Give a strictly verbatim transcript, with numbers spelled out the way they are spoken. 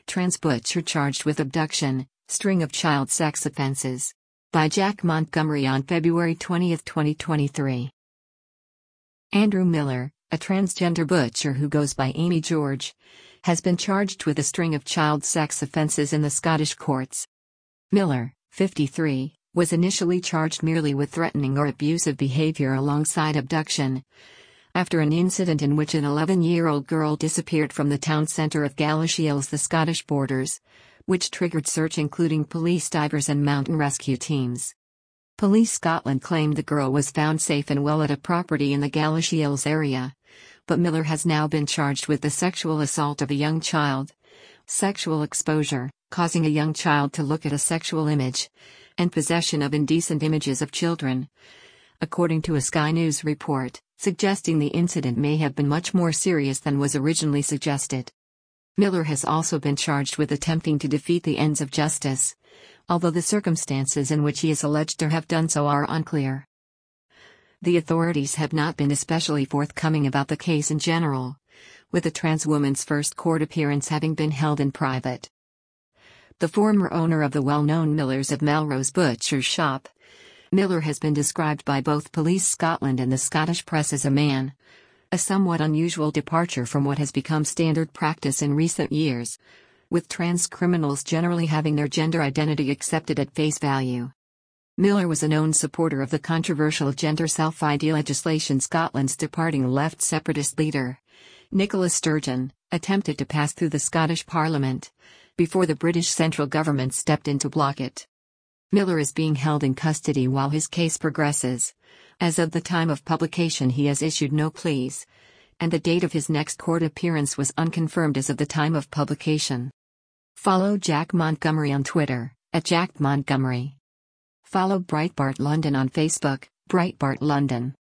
Trans butcher charged with abduction, string of child sex offenses. By Jack Montgomery on February twentieth, twenty twenty-three. Andrew Miller, a transgender butcher who goes by Amy George, has been charged with a string of child sex offenses in the Scottish courts. Miller, fifty-three, was initially charged merely with threatening or abusive behavior alongside abduction, after an incident in which an eleven-year-old girl disappeared from the town centre of Galashiels, the Scottish borders, which triggered search including police divers and mountain rescue teams. Police Scotland claimed the girl was found safe and well at a property in the Galashiels area, but Miller has now been charged with the sexual assault of a young child, sexual exposure, causing a young child to look at a sexual image, and possession of indecent images of children, according to a Sky News report, suggesting the incident may have been much more serious than was originally suggested. Miller has also been charged with attempting to defeat the ends of justice, although the circumstances in which he is alleged to have done so are unclear. The authorities have not been especially forthcoming about the case in general, with the trans woman's first court appearance having been held in private. The former owner of the well-known Millers of Melrose Butcher Shop, Miller has been described by both Police Scotland and the Scottish press as a man, a somewhat unusual departure from what has become standard practice in recent years, with trans criminals generally having their gender identity accepted at face value. Miller was a known supporter of the controversial gender self-I D legislation Scotland's departing left separatist leader, Nicola Sturgeon, attempted to pass through the Scottish Parliament, before the British central government stepped in to block it. Miller is being held in custody while his case progresses. As of the time of publication he has issued no pleas, and the date of his next court appearance was unconfirmed as of the time of publication. Follow Jack Montgomery on Twitter, at Jack Montgomery. Follow Breitbart London on Facebook, Breitbart London.